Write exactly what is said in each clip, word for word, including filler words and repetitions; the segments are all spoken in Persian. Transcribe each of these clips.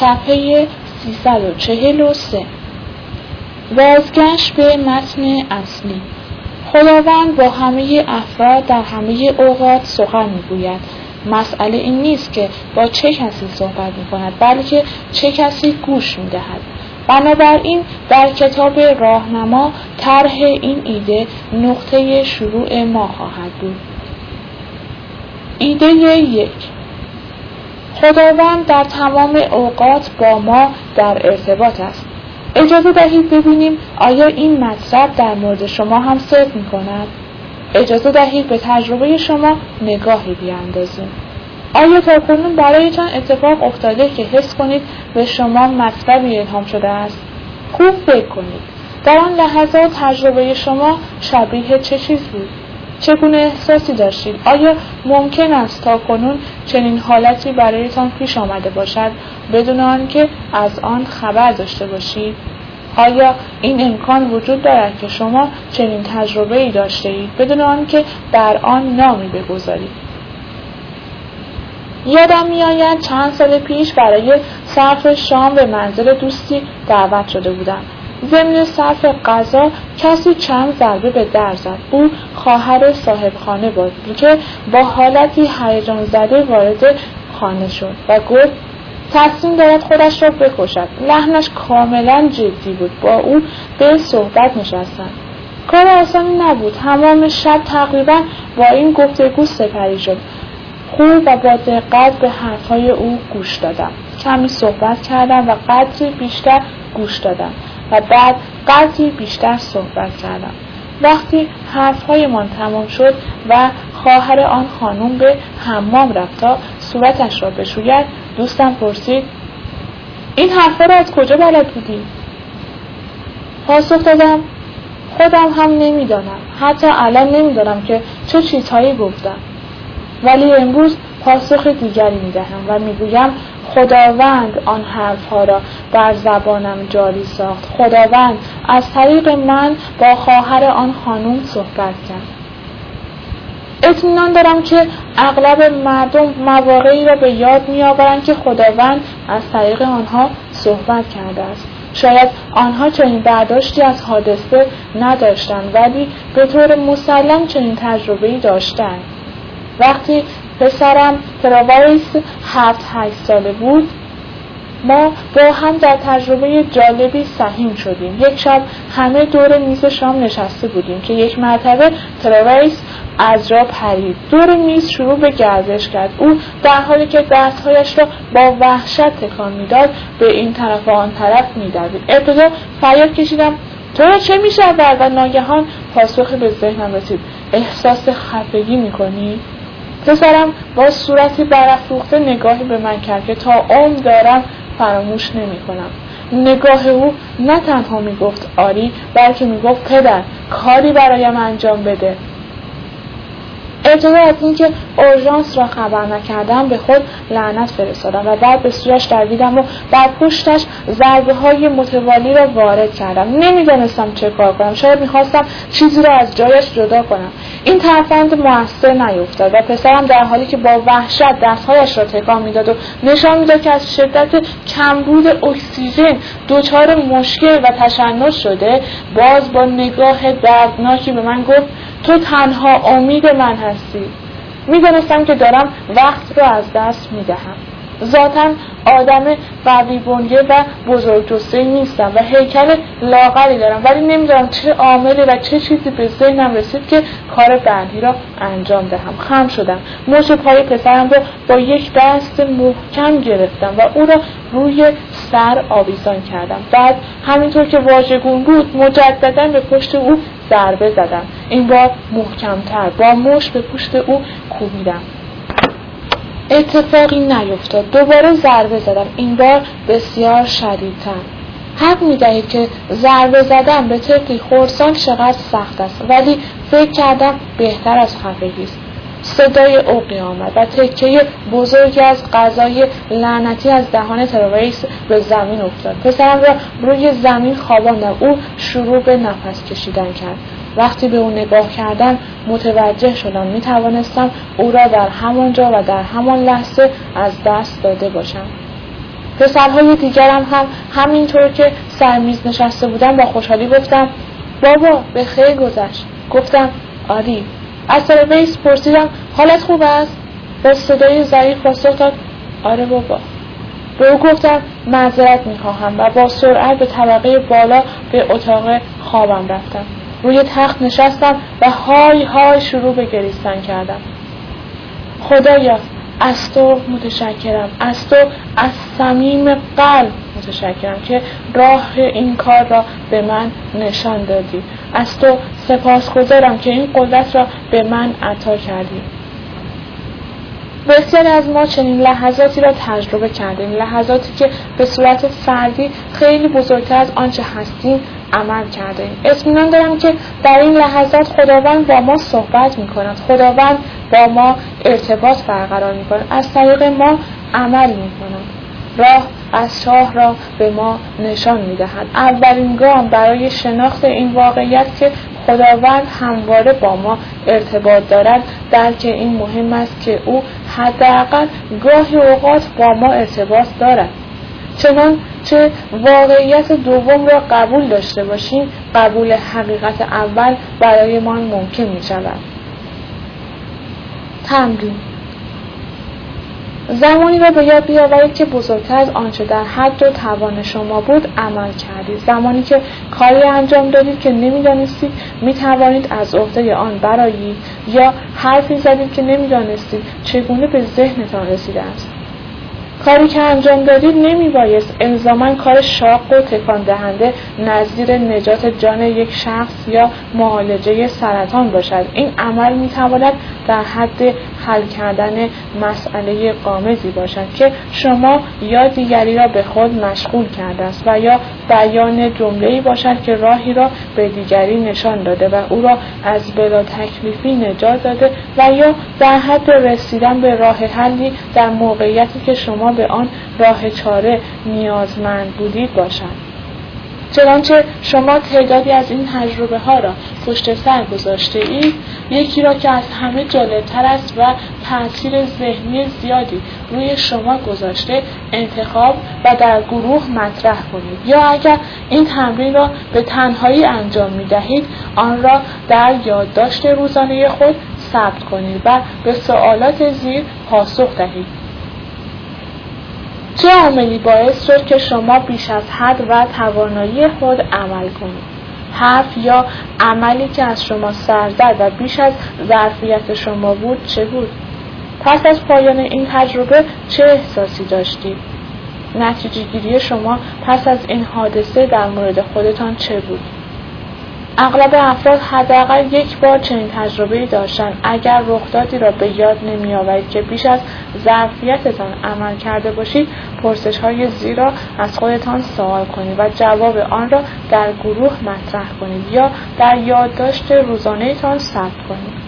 صفحه سیصد و چهل و سه. بازگشت به متن اصلی. خداوند با همه افراد در همه اوقات سخن میگوید. مسئله این نیست که با چه کسی صحبت میکند، بلکه چه کسی گوش میدهد. بنابراین در کتاب راهنما طرح این ایده نقطه شروع ما خواهد بود. ایده یک: خداوند در تمام اوقات با ما در ارتباط است. اجازه دهید ببینیم آیا این مطلب در مورد شما هم صدق می‌کند؟ اجازه دهید به تجربه شما نگاهی بیاندازیم. آیا تاکنون برایتان اتفاق افتاده که حس کنید به شما مطلبی الهام شده است؟ خوب فکر کنید. در آن لحظات تجربه شما شبیه چه چیز بود؟ چگونه احساسی داشتید؟ آیا ممکن است تاکنون چنین حالتی برایتان پیش آمده باشد بدون آنکه از آن خبر داشته باشید؟ آیا این امکان وجود دارد که شما چنین تجربه‌ای داشته اید بدون آنکه بر آن نامی بگذارید؟ یادم می‌آید چند سال پیش برای صرف شام به منزل دوستی دعوت شده بودم. ضمن صرف غذا کسی چند ضربه به در زد. او خواهر صاحب خانه بود که با حالتی هیجان زده وارد خانه شد و گفت تصمیم دارد خودش را بکشد. لحنش کاملا جدی بود. با او به صحبت نشستند. کار آسانی نبود. تمام شب تقریبا با این گفتگو سپری شد. خوب و با دقت به حرفهای او گوش دادم. کمی صحبت کردم و قدری بیشتر گوش دادم و بعد قدری بیشتر صحبت کردم. وقتی حرفهایمان تمام شد و خواهر آن خانم به حمام رفت تا صورتش را بشوید، دوستم پرسید این حرفها را از کجا بلد بودی؟ پاسخ دادم خودم هم نمیدانم. حتی الان نمیدانم که چه چیزهایی گفتم. ولی امروز پاسخ دیگری میدهم و میگویم خداوند آن حرفها را بر زبانم جاری ساخت. خداوند از طریق من با خواهر آن خانم صحبت کرد. اطمینان دارم که اغلب مردم مواقعی را به یاد میآورند که خداوند از طریق آنها صحبت کرده است. شاید آنها چنین برداشتی از حادثه نداشتند ولی به طور مسلم چنین تجربه‌ای داشتند. وقتی پسرم تراویس هفت هشت ساله بود ما با هم در تجربه جالبی سهیم شدیم. یک شب همه دور میز شام نشسته بودیم که یک مرتبه تراویس از جا پرید. دور میز شروع به گردش کرد. او در حالی که دستهایش را با وحشت تکان میداد به این طرف و آن طرف می‌دوید. ابتدا فریاد کشیدم تو را چه می‌شود؟ و ناگهان پاسخی به ذهنم رسید احساس خفگی می‌کنی؟ پسرم با صورتی برافروخته نگاهی به من کرد که تا عمر دارم فراموش نمی کنم. نگاه او نه تنها می گفت آری بلکه می گفت پدر کاری برایم انجام بده. ابتدا از اینکه اورژانس را خبر نکردم به خود لعنت فرستادم و بعد به سویش دویدم و بر پشتش ضربه های متوالی را وارد کردم. نمیدانستم چه کار کنم. شاید میخواستم چیزی را از جایش جدا کنم. این ترفند موثر نیفتاد و پسرم در حالی که با وحشت دستهایش را تکان میداد و نشان میداد که از شدت کمبود اکسیژن دچار مشکل و تشنج شده، باز با نگاه دردناکی به من گفت تو تنها امید من هستی. میدانستم که دارم وقت را از دست میدهم. ذاتاً آدم قوی بنیه و بزرگ جثه‌ای نیستم و هیکل لاغری دارم، ولی نمیدونم چه عاملی و چه چیزی به ذهنم رسید که کار بعدی را انجام دهم. خم شدم. مچ پای پسرم را با یک دست محکم گرفتم و او را روی سر آویزان کردم. بعد همینطور که واژگون بود مجددا به پشت او ضربه زدم. این بار محکمتر با مشت به پشت او کوبیدم. اتفاقی نیفتاد. دوباره ضربه زدم. این بار بسیار شدیدتر. حق می‌دهید که ضربه زدن به طفلی خرسان چقدر سخت است، ولی فکر کردم بهتر از خفگی است. صدای عقی آمد و تکه بزرگی از غذای لعنتی از دهان تراویس به زمین افتاد. پسرم را روی زمین خواباندم. او شروع به نفس کشیدن کرد. وقتی به او نگاه کردم متوجه شدم می توانستم او را در همان جا و در همان لحظه از دست داده باشم. پسرهای دیگرم هم همینطور که سر میز نشسته بودم با خوشحالی گفتم بابا به خیر گذشت. گفتم آری. از طرف ویس پرسیدم حالت خوب است؟ با صدای ضعیف پاسخ داد آره بابا. به او گفتم معذرت میخواهم و با سرعت به طبقه بالا به اتاق خوابم رفتم. روی تخت نشستم و های های شروع به گریستن کردم. خدایا از تو متشکرم، از تو از صمیم قلب متشکرم که راه این کار را به من نشان دادی. از تو سپاسگزارم که این قدرت را به من عطا کردی. بسیاری از ما چنین لحظاتی را تجربه کردیم، لحظاتی که به صورت فردی خیلی بزرگتر از آنچه هستیم عمل کردیم. اطمینان دارم که در این لحظات خداوند با ما صحبت می کند، خداوند با ما ارتباط برقرار می کند، از طریق ما عمل می کند، راه از چاه را به ما نشان می دهد. اولین گام برای شناخت این واقعیت که خداوند همواره با ما ارتباط دارد درک این مهم است که او حداقل گاهی اوقات با ما ارتباط دارد. چنان چه واقعیت دوم را قبول داشته باشیم، قبول حقیقت اول برای ما ممکن می شود. تمرین: زمانی را به یاد بیاورید که بزرگتر از آنچه در حد و توان شما بود عمل کردید. زمانی که کاری انجام دادید که نمی‌دانستید می‌توانید از عهده آن برآیید یا حرفی زدید که نمی‌دانستید چگونه به ذهنتان رسیده است. کاری که انجام دادید نمیبایست الزاماً کار شاق و تکان دهنده نظیر نجات جان یک شخص یا معالجه سرطان باشد. این عمل میتواند در حد حل کردن مسئله غامضی باشد که شما یا دیگری را به خود مشغول کرده است و یا بیان جمله‌ای باشد که راهی را به دیگری نشان داده و او را از بلا تکلیفی نجات داده و یا در حد رسیدن به راه حلی در موقعیتی که شما به آن راه چاره نیازمند بودید باشد. چنانچه شما تعدادی از این تجربه ها را پشت سر گذاشته اید، یکی را که از همه جالبتر است و تأثیر ذهنی زیادی روی شما گذاشته انتخاب و در گروه مطرح کنید، یا اگر این تمرین را به تنهایی انجام می دهید آن را در یادداشت روزانه خود ثبت کنید و به سوالات زیر پاسخ دهید. چه عاملی باعث شد که شما بیش از حد و توانایی خود عمل کنید؟ حرف یا عملی که از شما سر زد و بیش از ظرفیت شما بود چه بود؟ پس از پایان این تجربه چه احساسی داشتید؟ نتیجه گیری شما پس از این حادثه در مورد خودتان چه بود؟ اغلب افراد حداقل یک بار چنین تجربه‌ای داشتند. اگر رخدادی را به یاد نمی‌آورید که بیش از ظرفیتتان عمل کرده باشید، پرسش‌های زیر را از خودتان سوال کنید و جواب آن را در گروه مطرح کنید یا در یادداشت روزانه‌تان ثبت کنید.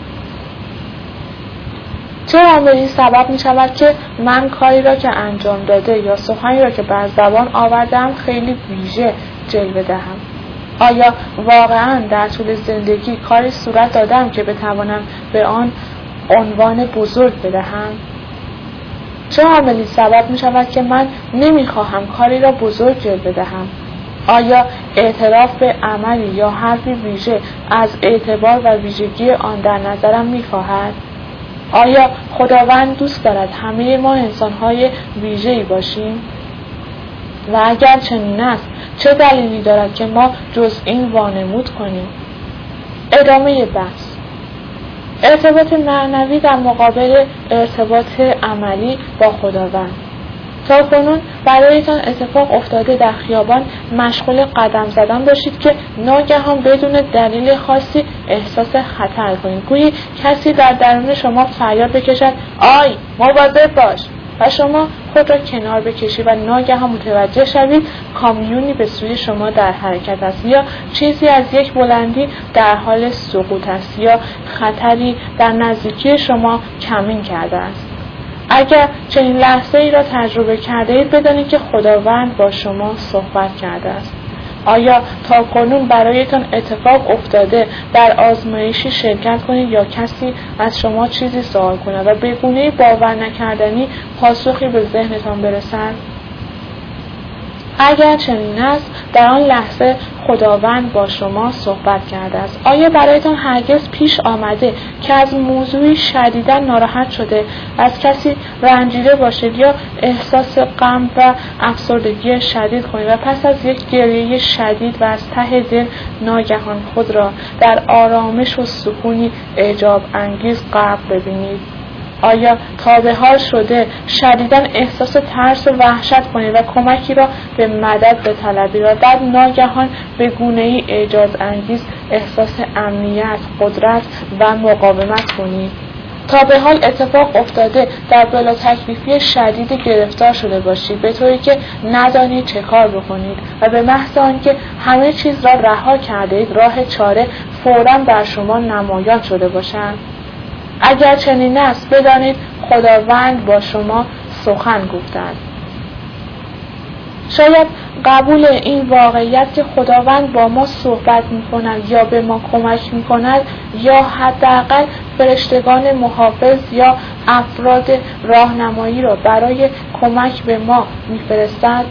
چه عاملی سبب می‌شود که من کاری را که انجام داده یا سخنی را که بر زبان آوردم خیلی ویژه جلوه دهم؟ آیا واقعاً در طول زندگی کاری صورت دادم که بتوانم به آن عنوان بزرگ بدهم؟ چه عاملی سبب می شود که من نمیخواهم کاری را بزرگ جلوه بدهم؟ آیا اعتراف به عملی یا حرفی ویژه از اعتبار و ویژگی آن در نظرم میخواهد؟ آیا خداوند دوست دارد همه ما انسان‌های ویژه‌ای باشیم؟ و اگر چنین است چه دلیلی دارد که ما جز این وانمود کنیم؟ ادامه بحث: ارتباط معنوی در مقابل ارتباط عملی با خداوند. تا کنون برایتان اتفاق افتاده در خیابان مشغول قدم زدن باشید که ناگهان بدون دلیل خاصی احساس خطر کنید، گویی کسی در درون شما فریاد بکشد آی مواظب باش و شما خود را کنار بکشید و ناگهان متوجه شوید کامیونی به سوی شما در حرکت است یا چیزی از یک بلندی در حال سقوط است یا خطری در نزدیکی شما کمین کرده است. اگر چنین لحظه ای را تجربه کرده اید بدانید که خداوند با شما صحبت کرده است. آیا تا کنون برایتان اتفاق افتاده در آزمایشی شرکت کنید یا کسی از شما چیزی سوال کند و به گونه‌ای باور نکردنی پاسخی به ذهنتان برسد؟ اگر چنین است، در آن لحظه خداوند با شما صحبت کرده است. آیا برایتان هرگز پیش آمده که از موضوعی شدیداً ناراحت شده، از کسی رنجیده باشید یا احساس غم و افسردگی شدید کنید و پس از یک گریه شدید و از ته دل ناگهان خود را در آرامش و سکونی اعجاب انگیز غرق ببینید؟ آیا تا به حال شده شدیداً احساس ترس و وحشت کنید و کمکی را به مدد بطلبید و بعد ناگهان به گونه‌ای اعجاز انگیز احساس امنیت، قدرت و مقاومت کنید؟ تا به حال اتفاق افتاده در بلا تکلیفی شدید گرفتار شده باشید، به طوری که ندانید چه کار بکنید و به محض آنکه همه چیز را رها کرده اید راه چاره فوراً بر شما نمایان شده باشد؟ اگر چنین است، بدانید خداوند با شما سخن گفته است. شاید قبول این واقعیت که خداوند با ما صحبت می‌کند یا به ما کمک می‌کند یا حداقل فرشتگان محافظ یا افراد راهنمایی را برای کمک به ما می‌فرستد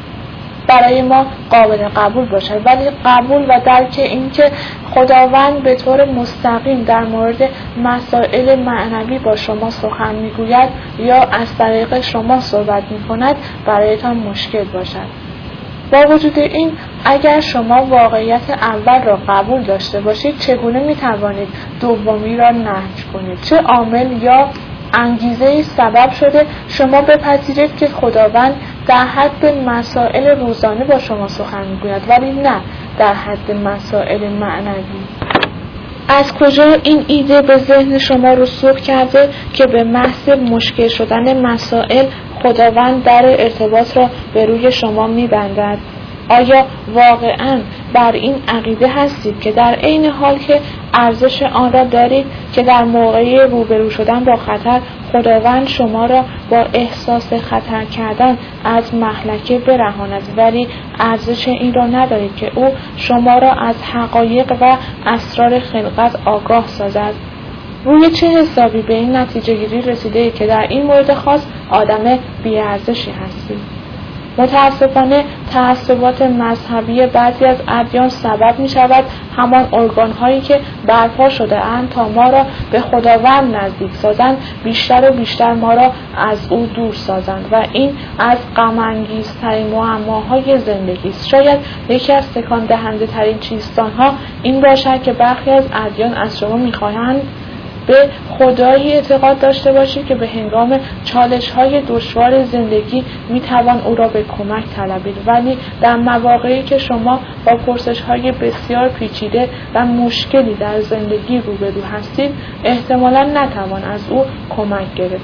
برای ما قابل قبول باشد، ولی قبول و درک این که خداوند به طور مستقیم در مورد مسائل معنوی با شما سخن میگوید یا از طریق شما صحبت میکند برایتان مشکل باشد. با وجود این، اگر شما واقعیت اول را قبول داشته باشید، چگونه میتوانید دومی را نفی کنید؟ چه عامل یا انگیزه‌ای سبب شده شما بپذیرید که خداوند در حد مسائل روزانه با شما سخن میگوید ولی نه در حد مسائل معنوی؟ از کجا این ایده به ذهن شما رسوخ کرده که به محض مشکل شدن مسائل خداوند در ارتباط را به روی شما میبندد؟ آیا واقعاً بر این عقیده هستید که در عین حال که ارزش آن را دارید که در موقع روبرو شدن با خطر خداوند شما را با احساس خطر کردن از مهلکه برهاند، ولی ارزش این را ندارید که او شما را از حقایق و اسرار خلقت آگاه سازد؟ روی چه حسابی به این نتیجه گیری رسیده که در این مورد خاص آدم بی‌ارزشی هستید؟ متاسفانه تعصبات مذهبی بعضی از ادیان سبب می شود همان ارگان هایی که برپا شده اند تا ما را به خداوند نزدیک سازند بیشتر و بیشتر ما را از او دور سازند و این از غم انگیزترین معماهای زندگی است. شاید یکی از تکان دهنده ترین چیزها این باشد که برخی از ادیان از شما می خواهند به خدایی اعتقاد داشته باشید که به هنگام چالش‌های دشوار زندگی می‌توان او را به کمک طلبید، ولی در مواقعی که شما با پرسش‌های بسیار پیچیده و مشکلی در زندگی روبرو هستید احتمالاً نتوان از او کمک گرفت.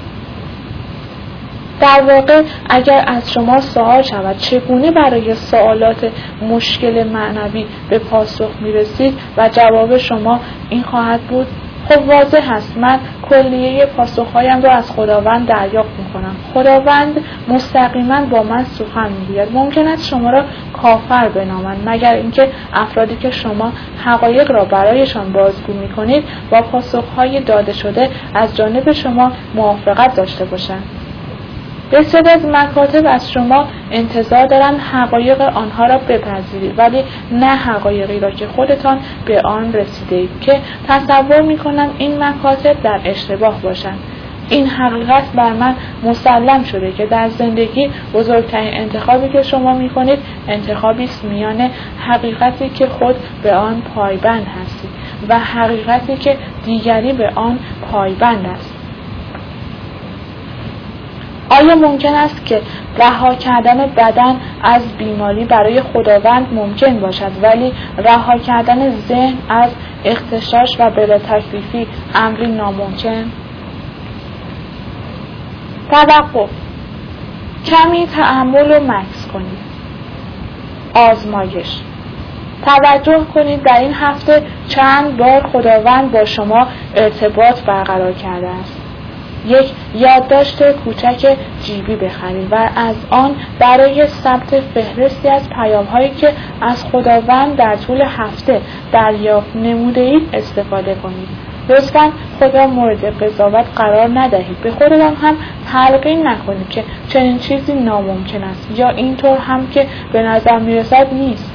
در واقع اگر از شما سوال شود چگونه برای سوالات مشکل معنوی به پاسخ می‌رسید و جواب شما این خواهد بود: خب واضح است، من کلیه پاسخهایم را از خداوند دریافت میکنم. خداوند مستقیما با من سخن میگوید. ممکن است شما را کافر بنامند مگر اینکه افرادی که شما حقایق را برایشان بازگو میکنید با پاسخهای داده شده از جانب شما موافقت داشته باشند. بسیاری از مکاتب از شما انتظار دارند حقایق آنها را بپذیرید، ولی نه حقایقی را که خودتان به آن رسیدید که تصور میکنم این مکاتب در اشتباه باشند. این حقیقت بر من مسلم شده که در زندگی بزرگترین انتخابی که شما میکنید انتخابی است میان حقیقتی که خود به آن پایبند هستید و حقیقتی که دیگری به آن پایبند است. آیا ممکن است که رها کردن بدن از بیماری برای خداوند ممکن باشد ولی رها کردن ذهن از اغتشاش و بلا تکلیفی امری ناممکن؟ توقف. کمی تأمل و مکث کنید. آزمایش. توجه کنید در این هفته چند بار خداوند با شما ارتباط برقرار کرده است. یک یادداشت کوچک جیبی بخرید و از آن برای ثبت فهرستی از پیام‌هایی که از خداوند در طول هفته دریافت نموده اید استفاده کنید. لطفاً خود را مورد قضاوت قرار ندهید. به خودتان هم تلقین نکنید که چنین چیزی ناممکن است یا اینطور هم که به نظر میرسد نیست.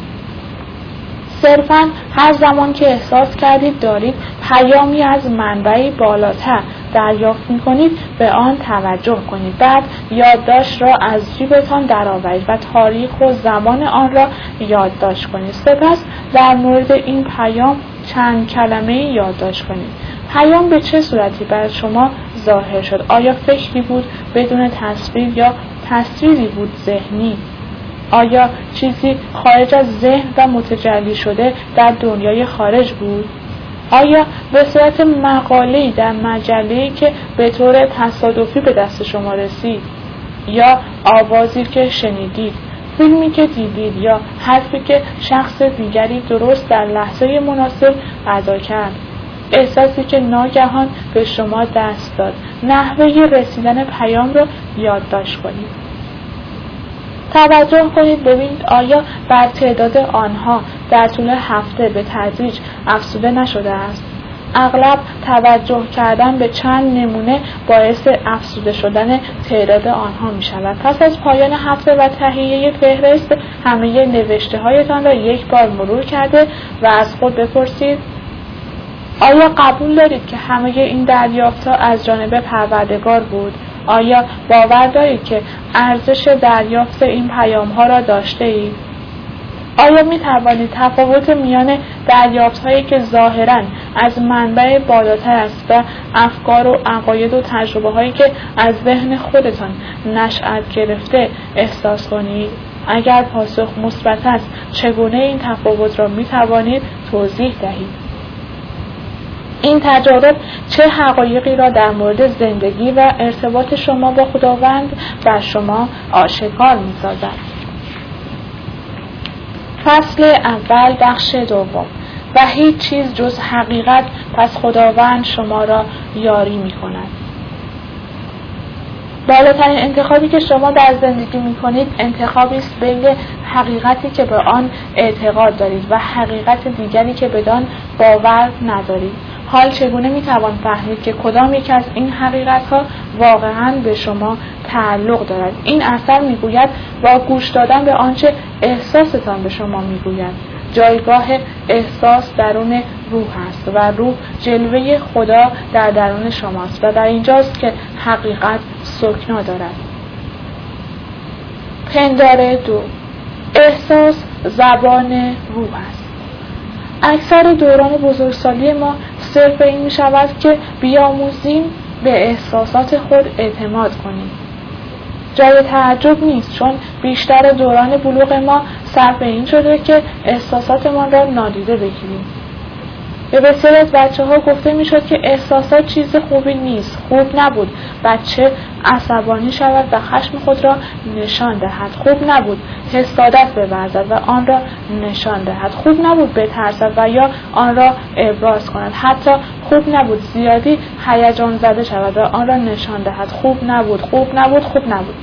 صرفاً هر زمان که احساس کردید دارید پیامی از منبعی بالاتر دریافت می‌کنید به آن توجه کنید. بعد یادداشت را از جیبتان درآورید و تاریخ و زمان آن را یادداشت کنید. سپس در مورد این پیام چند کلمه یادداشت کنید. پیام به چه صورتی بر شما ظاهر شد؟ آیا فکری بود بدون تصویر یا تصویری بود ذهنی؟ آیا چیزی خارج از ذهن و متجلی شده در دنیای خارج بود؟ آیا به صورت مقاله‌ای در مجله‌ای که به طور تصادفی به دست شما رسید؟ یا آوازی که شنیدید؟ فیلمی که دیدید؟ یا حرفی که شخص دیگری درست در لحظه مناسب ادا کرد؟ احساسی که ناگهان به شما دست داد؟ نحوه رسیدن پیام را یادداشت کنید. توجه کنید ببینید آیا بر تعداد آنها در طول هفته به تدریج افزوده نشده است. اغلب توجه کردن به چند نمونه باعث افزوده شدن تعداد آنها می شود. پس از پایان هفته و تهیه فهرست همه نوشته هایتان را یک بار مرور کرده و از خود بپرسید آیا قبول دارید که همه این دریافت‌ها از جانب پروردگار بود؟ آیا باور دارید که ارزش دریافت این پیام‌ها را داشته اید؟ آیا می توانید تفاوت میان دریافت‌هایی که ظاهراً از منبع بالاتر است و افکار و عقاید و تجربه‌هایی که از ذهن خودتان نشأت گرفته احساس کنید؟ اگر پاسخ مثبت است، چگونه این تفاوت را می توانید توضیح دهید؟ این تجارب چه حقایقی را در مورد زندگی و ارتباط شما با خداوند بر شما آشکار می‌سازد؟ فصل اول بخش دوم. و هیچ چیز جز حقیقت، پس خداوند شما را یاری می‌کند. بالاترین انتخابی که شما در زندگی می‌کنید انتخابی است بین حقیقتی که به آن اعتقاد دارید و حقیقت دیگری که بدان باور ندارید. حال چگونه میتوان فهمید که کدام یک از این حقیقت‌ها واقعاً به شما تعلق دارد؟ این اثر میگوید با گوش دادن به آنچه احساستان به شما میگوید. جایگاه احساس درون روح است و روح جلوه خدا در درون شماست و در اینجاست که حقیقت سکنا دارد. پندار دو. احساس زبان روح است. اکثر دوران بزرگسالی ما صرف این می شود که بیاموزیم به احساسات خود اعتماد کنیم. جای تعجب نیست، چون بیشتر دوران بلوغ ما صرف این شده که احساساتمان را نادیده بگیریم. به بسیاری از بچه ها گفته می شد که احساسات چیز خوبی نیست. خوب نبود بچه عصبانی شود و خشم خود را نشان دهد. خوب نبود حسادت بورزد و آن را نشان دهد. خوب نبود بترسد و یا آن را ابراز کند. حتی خوب نبود زیادی هیجان زده شود و آن را نشان دهد. خوب نبود، خوب نبود، خوب نبود.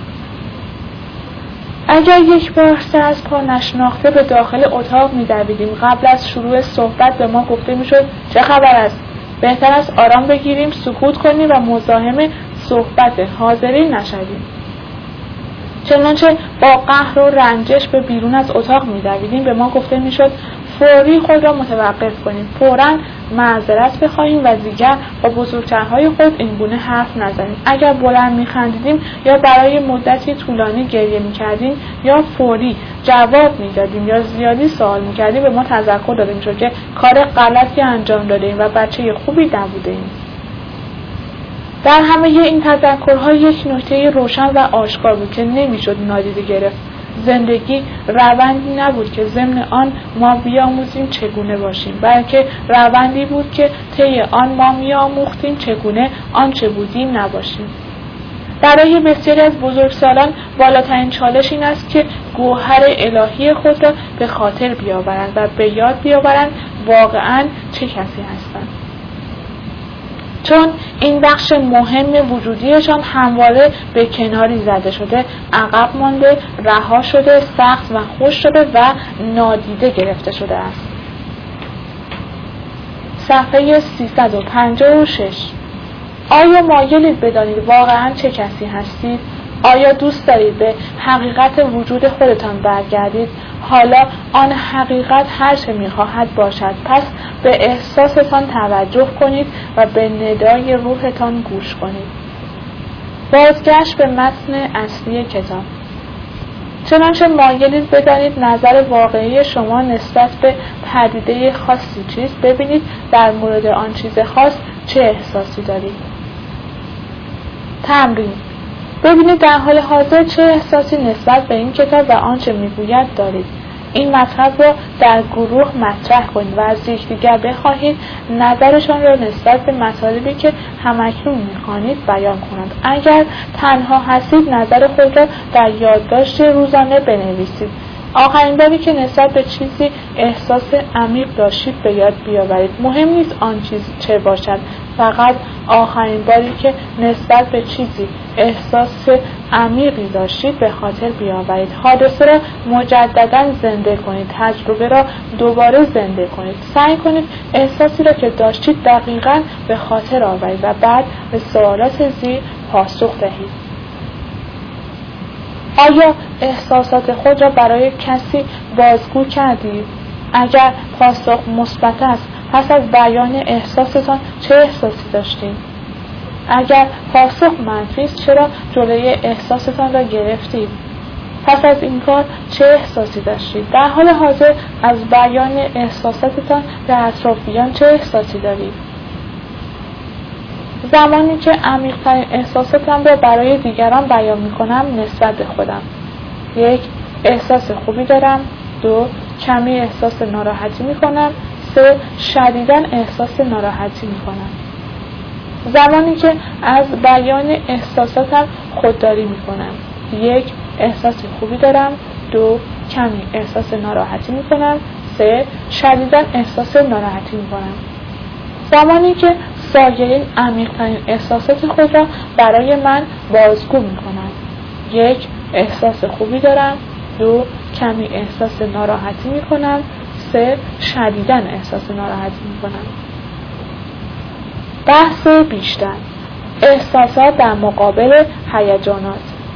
اگر یک بار سر از پا نشناخته به داخل اتاق می دویدیم، قبل از شروع صحبت به ما گفته می شد چه خبر است؟ بهتر است آرام بگیریم، سکوت کنیم و مزاحم صحبت حاضرین نشویم. چنانچه با قهر و رنجش به بیرون از اتاق می دویدیم به ما گفته می شد فوری خود را متوقف کنیم، فوراً معذرت بخواهیم و دیگر با بزرگترهای خود این گونه حرف نزنیم. اگر بلند می‌خندیدیم یا برای مدتی طولانی گریه می‌کردیم یا فوری جواب می‌دادیم یا زیادی سوال می‌کردیم به ما تذکر داده می‌شد که کار غلطی انجام دادیم و بچه خوبی نبودیم. در همه این تذکرها یک نکته روشن و آشکار بود که نمی‌شد نادیده گرفت. زندگی روندی نبود که ضمن آن ما بیاموزیم چگونه باشیم، بلکه روندی بود که طی آن ما میآموختیم چگونه آنچه بودیم نباشیم. برای بسیاری از بزرگسالان بالاترین چالش این است که گوهر الهی خود را به خاطر بیاورند و به یاد بیاورند واقعاً چه کسی هستند، چون این بخش مهم وجودیشان همواره به کناری زده شده، عقب مانده، رها شده، سخت و خوش شده و نادیده گرفته شده است. صفحه سیصد و پنجاه و شش. آیا مایلید بدانید واقعاً چه کسی هستید؟ آیا دوست دارید به حقیقت وجود خودتان برگردید؟ حالا آن حقیقت هر چه می‌خواهد باشد، پس به احساستان توجه کنید و به ندای روحتان گوش کنید. بازگشت به متن اصلی کتاب. چنانچه مایلید بدانید نظر واقعی شما نسبت به پدیده خاصی چیست، ببینید در مورد آن چیز خاص چه احساسی دارید. تمرین: ببینید در حال حاضر چه احساسی نسبت به این کتاب و آنچه میگوید دارید. این مطلب را در گروه مطرح کنید و از یکدیگر بخواهید نظرشان را نسبت به مطالبی که همکنون می‌خوانید بیان کنند. اگر تنها هستید نظر خود را در یادداشت روزانه بنویسید. آخرین باری که نسبت به چیزی احساس عمیق داشتید به یاد بیاورید. مهم نیست آن چیز چه باشد، فقط آخرین باری که نسبت به چیزی احساس عمیقی داشتید به خاطر بیاورید. حادثه را مجددا زنده کنید، تجربه را دوباره زنده کنید. سعی کنید احساسی را که داشتید دقیقاً به خاطر آورید و بعد به سوالات زیر پاسخ دهید. آیا احساسات خود را برای کسی بازگو کردید؟ اگر پاسخ مثبت است، پس از بیان احساستان چه احساسی داشتید؟ اگر پاسخ منفی است، چرا جلوی احساستان را گرفتید؟ پس از این کار چه احساسی داشتید؟ در حال حاضر از بیان احساساتتان به اطرافیان چه احساسی دارید؟ زمانی که عمیق‌ترین احساساتم را برای دیگران بیان می‌کنم نسبت به خودم: یک، احساس خوبی دارم. دو، کمی احساس ناراحتی می‌کنم. سه، شدیداً احساس ناراحتی می‌کنم. زمانی که از بیان احساساتم خودداری می‌کنم: یک، احساس خوبی دارم. دو، کمی احساس ناراحتی می‌کنم. سه، شدیداً احساس ناراحتی می‌کنم. زمانی که سایر عمیق‌ترین احساسات خود را برای من بازگو می‌کنم: یک، احساس خوبی دارم. دو، کمی احساس ناراحتی می‌کنم. سه، شدیداً احساس ناراحتی می‌کنم. بحث بیشتر: احساسات در مقابل هیجانات.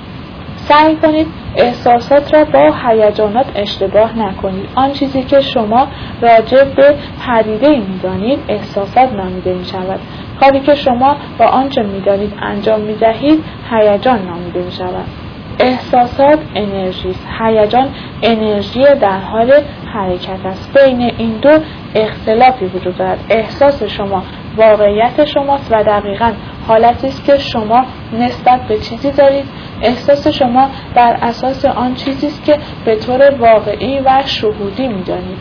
سعی کنید احساسات را با هیجانات اشتباه نکنید. آن چیزی که شما راجع به پدیده‌ای می‌دانید احساسات نامیده می‌شود. کاری که شما با آنچه می‌دانید انجام می‌دهید هیجان نامیده می‌شود. احساسات انرژی است، هیجان انرژی در حال حرکت است. بین این دو اختلافی وجود دارد. احساس شما واقعیت شماست و دقیقاً حالتی است که شما نسبت به چیزی دارید. احساس شما بر اساس آن چیزی است که به طور واقعی و شهودی می‌دانید.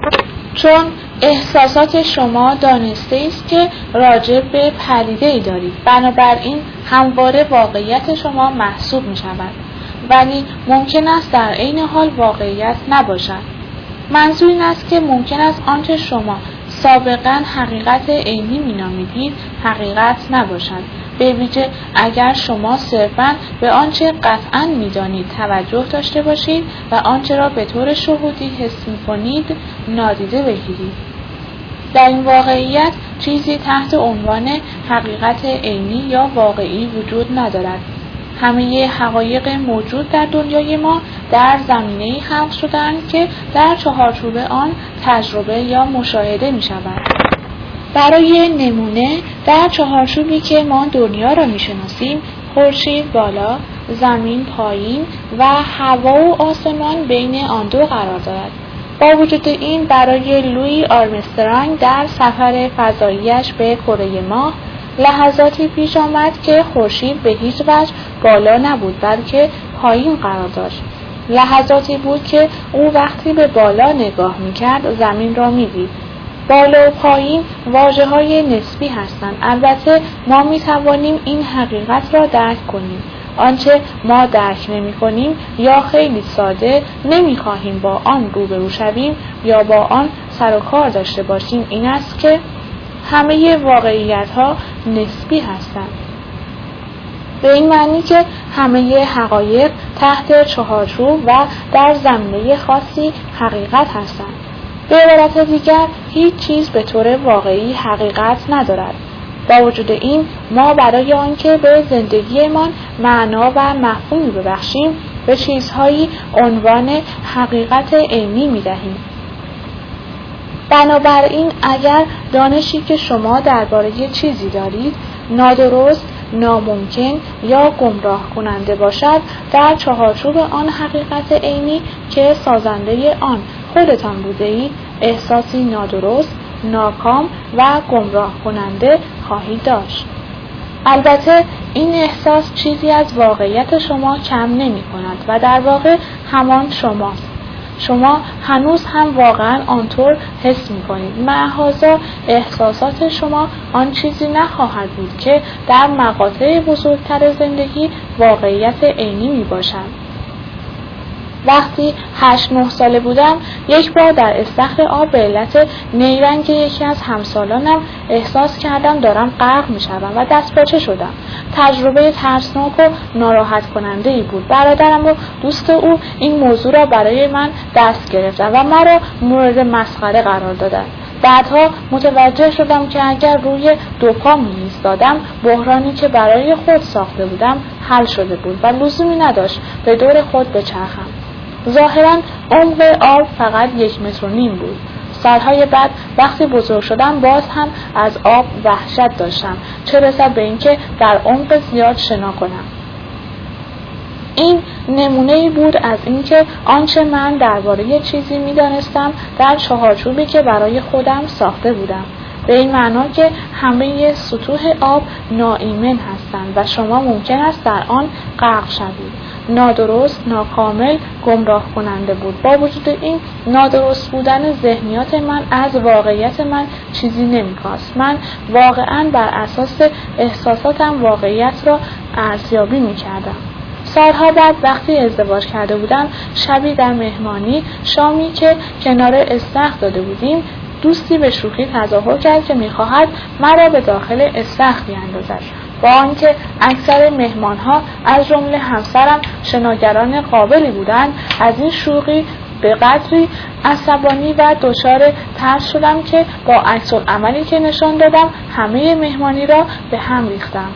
چون احساسات شما دانسته است که راجع به پدیده‌ای دارید، بنابراین همواره واقعیت شما محسوب می‌شود، ولی ممکن است در عین حال واقعیت نباشد. منظور این است که ممکن است آنچه شما سابقاً حقیقت عینی می‌نامیدید حقیقت نباشد، به ویژه اگر شما صرفاً به آنچه قطعاً می‌دانید توجه داشته باشید و آنچه را به طور شهودی حس می‌کنید نادیده بگیرید. در این واقعیت چیزی تحت عنوان حقیقت عینی یا واقعی وجود ندارد. همه حقایق موجود در دنیای ما در زمینه‌ای خلق شده‌اند که در چهارچوب آن تجربه یا مشاهده می‌شود. برای نمونه در چهارچوبی که ما دنیا را می‌شناسیم، خورشید بالا، زمین پایین و هوا و آسمان بین آن دو قرار دارد. با وجود این برای لویی آرمسترانگ در سفر فضاییش به کره ماه لحظاتی پیش آمد که خورشید به هیچ وجه بالا نبود بلکه پایین قرار داشت. لحظاتی بود که او وقتی به بالا نگاه می‌کرد زمین را می‌دید. بالا و پایین واژه‌های نسبی هستند. البته ما می‌توانیم این حقیقت را درک کنیم. آنچه ما درک نمی‌کنیم یا خیلی ساده نمی‌خواهیم با آن روبرو شویم یا با آن سر و کار داشته باشیم این است که همه واقعیت‌ها نسبی هستند. به این معنی که همه حقایق تحت چهارچوب و در زمینه خاصی حقیقت هستند. به عبارت دیگر هیچ چیز به طور واقعی حقیقت ندارد. با وجود این ما برای آنکه به زندگیمان معنا و مفهومی ببخشیم به چیزهایی عنوان حقیقت عینی می‌دهیم. بنابراین اگر دانشی که شما درباره چیزی دارید نادرست، ناممکن یا گمراه کننده باشد، در چهارچوب آن حقیقت عینی که سازنده آن خودتان بوده اید، احساسی نادرست، ناکام و گمراه کننده خواهید داشت. البته این احساس چیزی از واقعیت شما کم نمی کند و در واقع همان شماست. شما هنوز هم واقعا آنطور حس می کنید. معاذا احساسات شما آن چیزی نخواهد بود که در مقاطع بزرگتر زندگی واقعیت عینی می باشد. وقتی هشت نه ساله بودم یک بار در استخر آب به علت نیرنگ یکی از همسالانم احساس کردم دارم غرق می شدم و دست پاچه شدم. تجربه ترسناک و ناراحت کننده ای بود. برادرم و دوست او این موضوع را برای من دست گرفتند و مرا مورد مسخره قرار دادند. بعدها متوجه شدم که اگر روی دو پا می ایستادم بحرانی که برای خود ساخته بودم حل شده بود و لزومی نداشت به دور خود بچرخم. ظاهراً عمق آب فقط یک متر و نیم بود. سالهای بعد وقتی بزرگ شدم باز هم از آب وحشت داشتم، چه رسد به اینکه در عمق زیاد شنا کنم. این نمونه‌ای بود از اینکه آنچه من درباره چیزی می‌دانستم در چهارچوبی که برای خودم ساخته بودم، به این معنا که همه سطوح آب ناایمن هستند و شما ممکن است در آن غرق شوید. نادرست، ناکامل، گمراه کننده بود. با وجود این نادرست بودن ذهنیات من از واقعیت من چیزی نمی‌کاست. من واقعاً بر اساس احساساتم واقعیت را ارزیابی می‌کردم. سالها بعد وقتی ازدواج کرده بودم، شبی در مهمانی، شامی که کنار استخر داده بودیم، دوستی به شوخی تظاهر کرد که می‌خواهد مرا به داخل استخر بیاندازد. با آنکه اکثر مهمان‌ها از جمله همسرم شناگران قابلی بودند، از این شوخی به قدری عصبانی و دچار ترس شدم که با عکس‌العملی که نشان دادم همه مهمانی را به هم ریختم.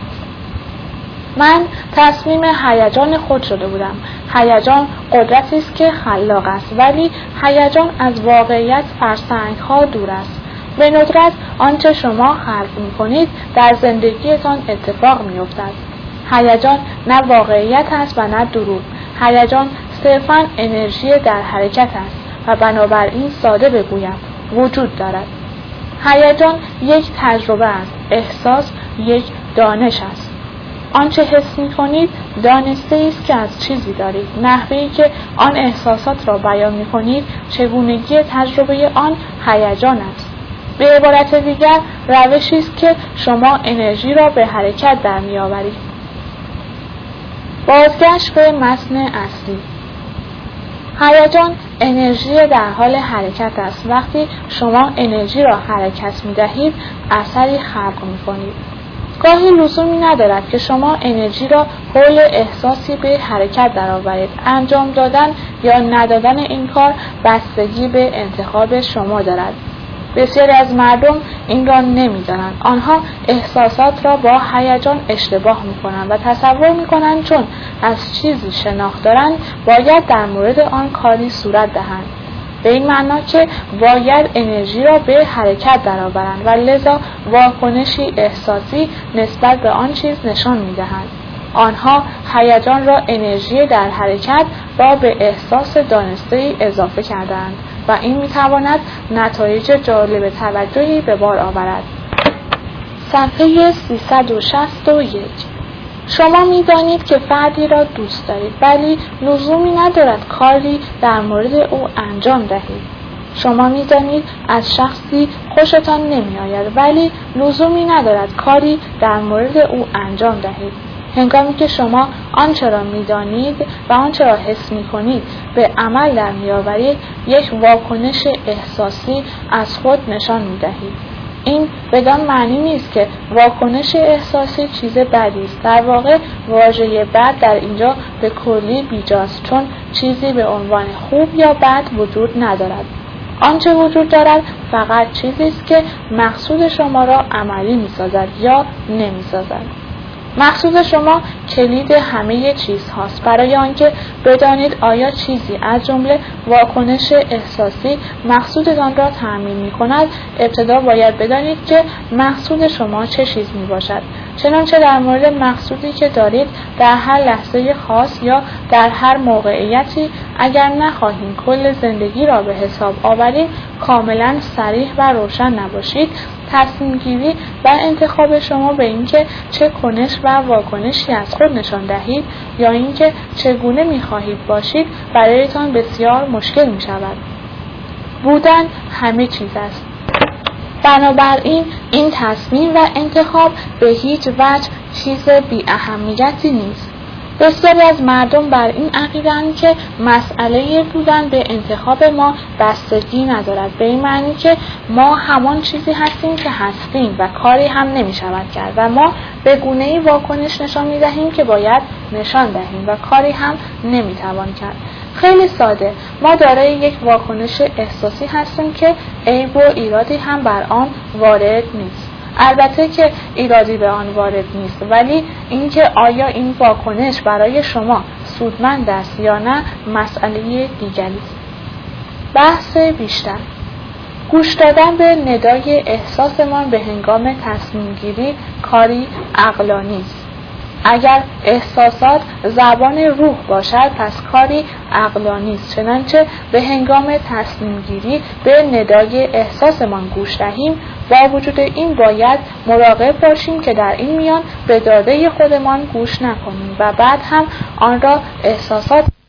من تصمیم هیجان خود شده بودم. هیجان قدرتی است که خلاق است، ولی هیجان از واقعیت فرسنگ‌ها دور است. به ندرت آنچه شما خلق می‌کنید در زندگیتان اتفاق می‌افتد. هیجان نه واقعیت است و نه دروغ. هیجان صرفاً انرژی در حرکت است و بنابراین ساده بگویم وجود دارد. هیجان یک تجربه است. احساس یک دانش است. آنچه حس می‌کنید دانسته است که از چیزی دارید. نحوهی که آن احساسات را بیان می‌کنید چگونگی تجربه آن هیجان است. به عبارت دیگر روشی است که شما انرژی را به حرکت در می‌آورید. بازگشت به متن اصلی. هیجان انرژی در حال حرکت است. وقتی شما انرژی را حرکت می‌دهید اثری خلق می‌کنید. گاهی لزومی ندارد که شما انرژی را حول احساسی به حرکت درآورید. انجام دادن یا ندادن این کار بستگی به انتخاب شما دارد. بسیاری از مردم این را نمی‌دانند. آنها احساسات را با هیجان اشتباه می‌کنند و تصور می‌کنند چون از چیزی شناخت دارند باید در مورد آن کاری صورت دهند. به این معنا که باید انرژی را به حرکت درآورند و لذا واکنشی احساسی نسبت به آن چیز نشان می‌دهند. آنها هیجان را انرژی در حرکت را به احساس دانسته‌ای اضافه کردند و این می‌تواند نتایج جالب توجهی به بار آورد. صفحه سیصد و شصت و یک. شما می‌دانید که فردی را دوست دارید ولی لزومی ندارد کاری در مورد او انجام دهید. شما می‌دانید از شخصی خوشتان نمی‌آید ولی لزومی ندارد کاری در مورد او انجام دهید. هنگامی که شما آنچه را می‌دانید و آنچه را حس می‌کنید به عمل در می‌آورید، یک واکنش احساسی از خود نشان می‌دهید. این بدان معنی نیست که واکنش احساسی چیز بدی است. در واقع واژه بد در اینجا به کلی بیجاست، چون چیزی به عنوان خوب یا بد وجود ندارد. آنچه وجود دارد فقط چیزی است که مقصود شما را عملی می‌سازد یا نمی‌سازد. مقصود شما کلید همه چیز هاست. برای آنکه بدانید آیا چیزی از جمله واکنش احساسی مقصودتان را تأمین می کند، ابتدا باید بدانید که مقصود شما چه چیز می باشد. چنانچه در مورد مقصودی که دارید در هر لحظه خاص یا در هر موقعیتی اگر نخواهید کل زندگی را به حساب آورید کاملا صریح و روشن نباشید، تصمیم گیری و انتخاب شما به اینکه چه کنش و واکنشی از خود نشان دهید یا اینکه چگونه می‌خواهید باشید برایتان بسیار مشکل می‌شود. بودن همه چیز است. بنابراین این تصمیم و انتخاب به هیچ وجه چیز بی اهمیتی نیست. بسیاری از مردم بر این عقیده‌اند که مسئله بودن به انتخاب ما بستگی ندارد، به این معنی که ما همان چیزی هستیم که هستیم و کاری هم نمی شود کرد و ما به گونه‌ای واکنش نشان می دهیم که باید نشان دهیم و کاری هم نمی توان کرد. خیلی ساده، ما دارای یک واکنش احساسی هستیم که عیب و ایرادی هم بر آن وارد نیست. البته که ایرادی به آن وارد نیست، ولی اینکه آیا این واکنش برای شما سودمند است یا نه مسئله دیگری است. بحث بیشتر. گوش دادن به ندای احساسمان به هنگام تصمیم گیری کاری عقلانی است. اگر احساسات زبان روح باشد پس کاری عقلانی است، چنانچه به هنگام تصمیم گیری به ندای احساسمان گوش دهیم. با وجود این باید مراقب باشیم که در این میان به داده خودمان گوش نکنیم و بعد هم آن را احساسات